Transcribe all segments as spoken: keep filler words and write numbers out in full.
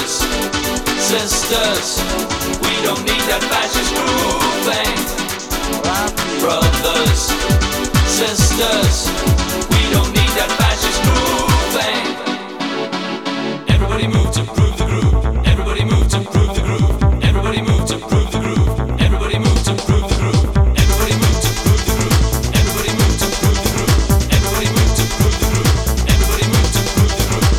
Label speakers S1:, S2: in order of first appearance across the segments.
S1: Brothers, sisters, we don't need that fascist groove thing. Brothers, sisters, we don't need that fascist groove thing. Everybody move to prove the groove. Everybody move to prove the groove. Everybody move to prove the groove. Everybody move to prove the groove. Everybody move to prove the groove. Everybody move to prove the groove. Everybody move to prove the groove. Everybody move to prove the groove.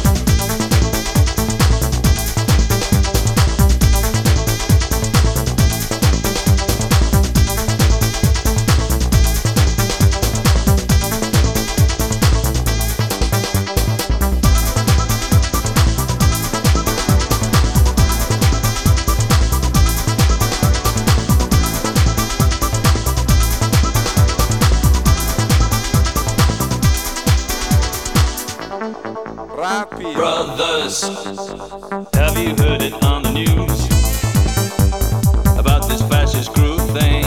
S1: Brothers,
S2: have you heard it on the news about this fascist group thing?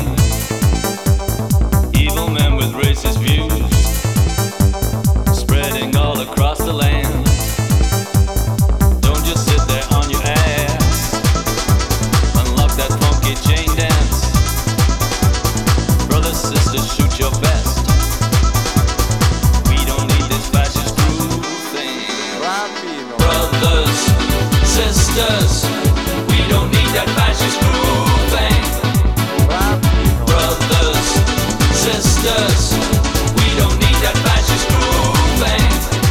S2: Evil men with racist views spreading all across the land. Don't just sit there on your ass, unlock that funky chain dance. Brothers, sisters, shoot your best. We don't need this fascist group thing.
S1: Brothers, sisters, we don't need that fascist groove thing. Brothers, sisters, we don't need that fascist groove thing.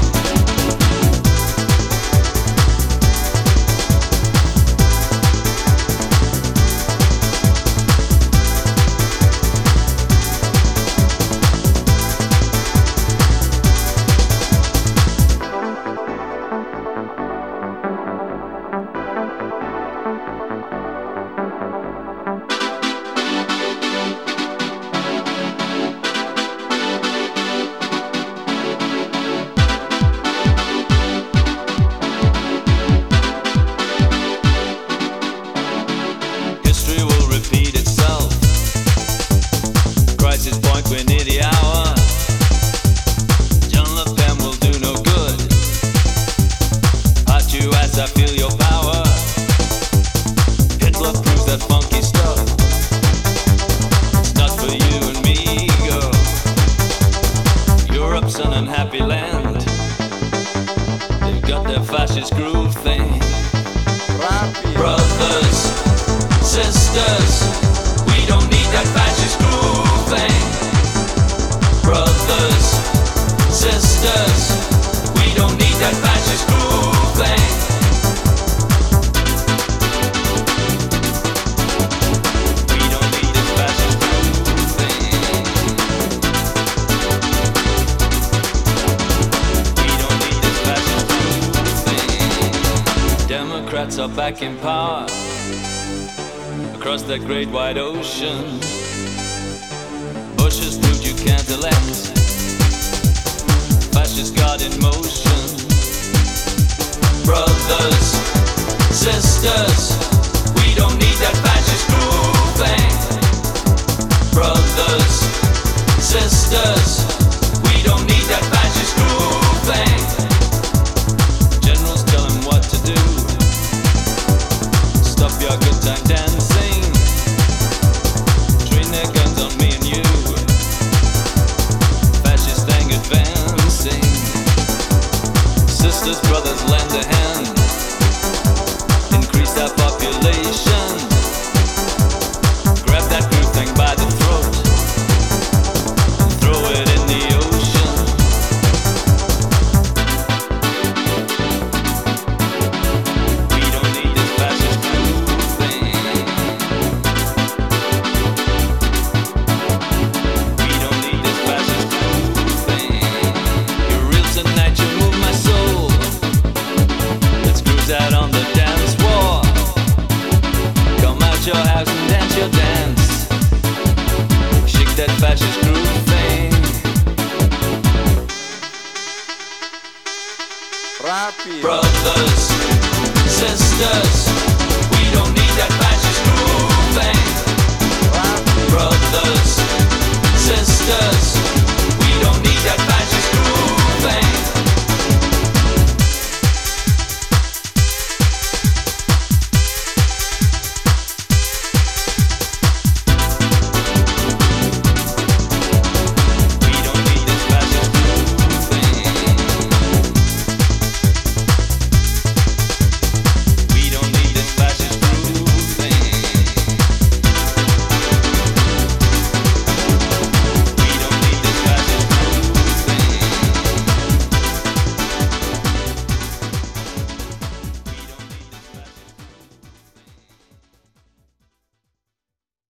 S2: Democrats are back in power across that great wide ocean. Bush has proved you can't elect. Fascists got in motion.
S1: Brothers, sisters, we don't need that fascist groove thing. Brothers, sisters, we don't need that fascist groove thing.
S2: Generals tell him what to do. Stop your good time dancing. Train their guns on me and you. Fascist gang advancing. Sisters, brothers, lend a hand. Increase our population. Grab that group thing by the throat and throw it in the ocean. We don't need this fascist group thing. We don't need this fascist group thing. You're real tonight, you move my soul. Let's cruise out on the dance floor. Come out your house and dance your dance. Shake that fascist groove thing.
S1: Brothers, sisters,